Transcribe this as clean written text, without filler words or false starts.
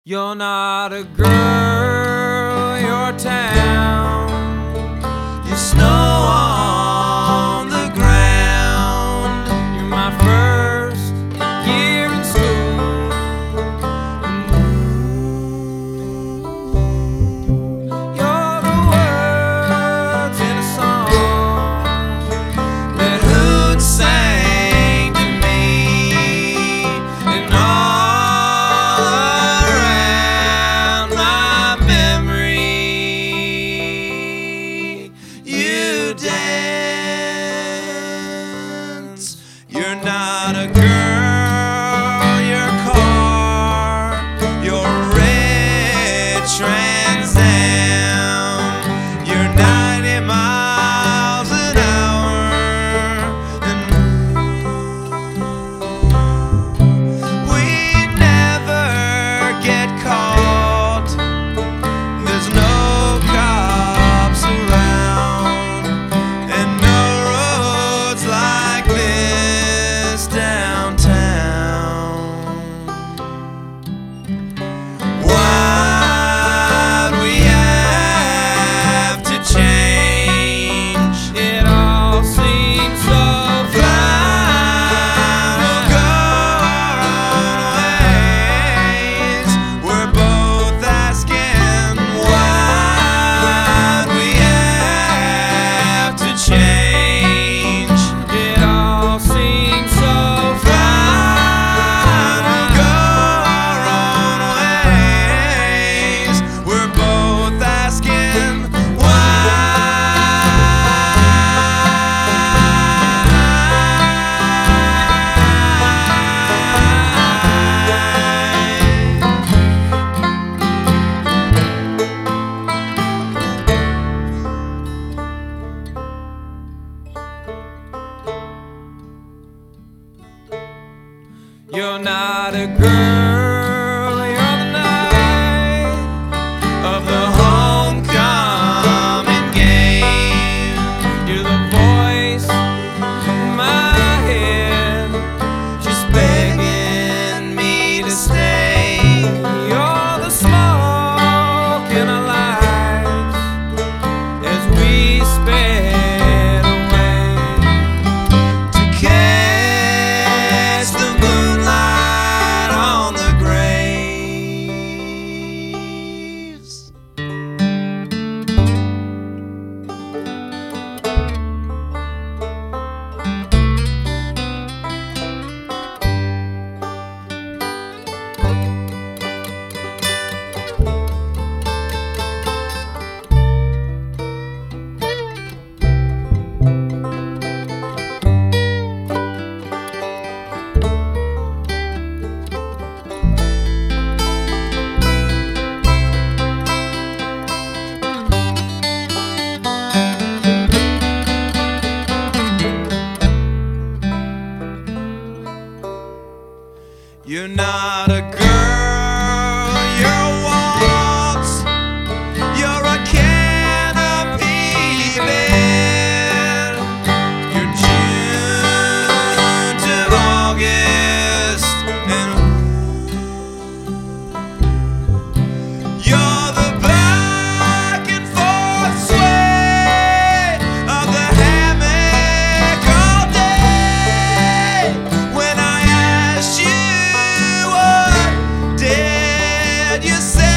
You're not a girl, you're town. You're snow on the ground. You're my first year in school. You're the words in a song that Hoot sang to me, and all around my memory you dance. You're not a girl, you're a car, you're a red Trans Am. You're 90 miles an hour, and we never get caught. There's no cops around, and no roads like this downtown. Why'd we have to change? It all seems so fine. We'll go our own ways. We're both asking, why'd we have to change? It all seems so fine. We'll go our own ways. We're both asking, why? You're not a girl, you're the night of the homecoming game. You're the voice in my head, just begging me to stay. You're the smoke in our lives as we sped away to catch the moonlight on the graves. You're not a girl, you're a waltz. You're a canopy bed. You're June to August, and you're the back and forth sway of the hammock all day. When I asked you, what did you say?